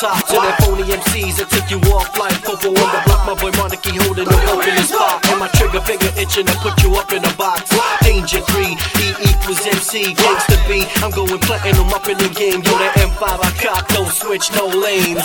top to them phony MCs that took you off like Popo on the block. My boy Monarchy holding the rope in his spot, and my trigger finger itching to put you up in a box. Danger 3, E equals MC, gangsta B. I'm going platinum up in the game. Yo, that M5 I cop, don't switch, no lanes.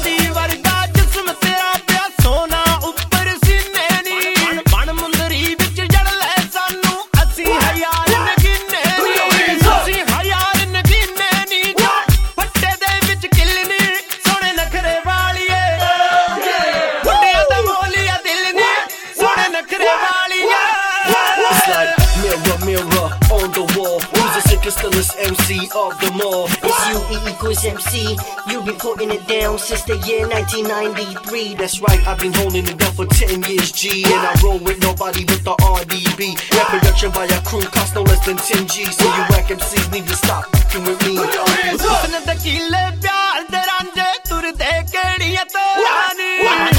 Mirror on the wall, who's the sickest MC of them all? It's you, E equals MC. You've been putting it down since the year 1993. That's right, I've been holding it down for 10 years, G. And I roll with nobody with the RDB. That production by a crew cost no less than 10 G. So you whack MCs need to stop fucking with me.